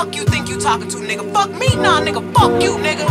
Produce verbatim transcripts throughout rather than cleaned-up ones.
fuck you think you talking to, nigga? Fuck me, nah, nigga, fuck you, nigga.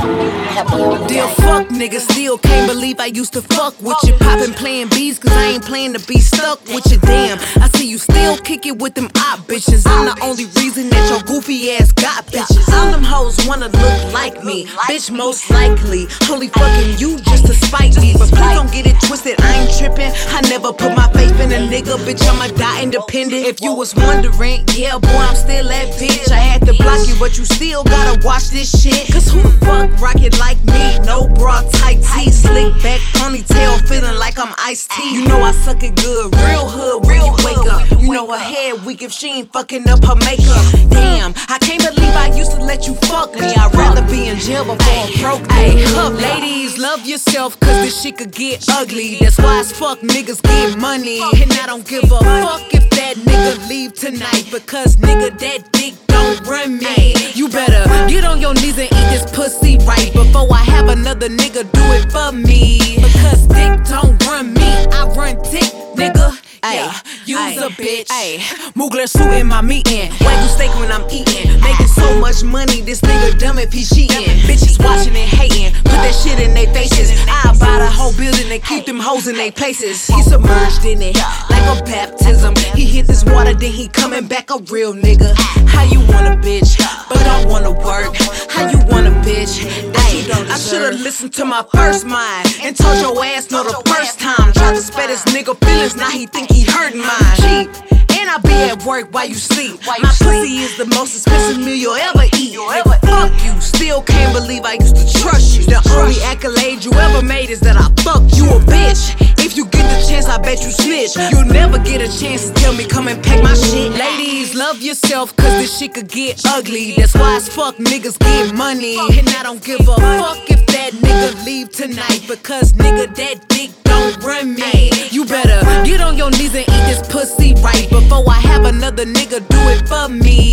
Dear fuck nigga, still can't believe I used to fuck with you. Poppin' playing beats, cause I ain't playing to be stuck with you. Damn, I see you still kick it with them op bitches. I'm the only reason that your goofy ass got bitches. All them hoes wanna look like me, bitch, most likely. Only fucking you just to spite me. But please don't get it twisted, I ain't trippin'. I never put my faith in a nigga, bitch, I'ma die independent. If you was wondering, yeah, boy, I'm still that bitch. I had to block you, but you still gotta watch this shit. Cause who the fuck rock it like me? No bra, tight tee, slick back, ponytail, feeling like I'm iced tea. You know I suck it good, real hood when you wake up. You know her head weak if she ain't fucking up her makeup. Damn, I can't believe I used to let you fuck me. I'd rather be in jail before I broke me. Ladies, love yourself, cause this shit could get ugly. That's why as fuck niggas get money. And I don't give a fuck if that nigga leave tonight, because nigga, that dick don't run me. You better get on your knees and eat this pussy right before I have another nigga do it for me. Because dick don't run me, I run dick, nigga. Yeah, you's a bitch. Ay, Mugler suit in my meeting. Wagyu steak when I'm eating. Making so much money, this nigga dumb if he cheating. Bitches watching and hating, put that shit in their faces. I buy the whole building and keep them hoes in their places. He submerged in it like a baptism. He hit this water, then he coming back a real nigga. How you want a bitch, but don't wanna work? How you want a bitch that you don't deserve? I should've listened to my first mind and told your ass no the first time. Tried to spare this nigga feelings, now he think he hurting mine. Cheap, and I be at work while you sleep. My pussy is the most expensive meal you'll ever eat. Nigga, fuck you, still can't believe I used to trust you. The only accolade you ever made is that I fucked you a bitch. If you get the chance, I bet you snitch. You'll never get a chance to tell me come and pack my shit. Ladies, love yourself, cause this shit could get ugly. That's why as fuck niggas get money. And I don't give a fuck if that nigga leave tonight, because nigga, that dick don't run me. You better get on your knees and eat this pussy right before I have another nigga do it for me.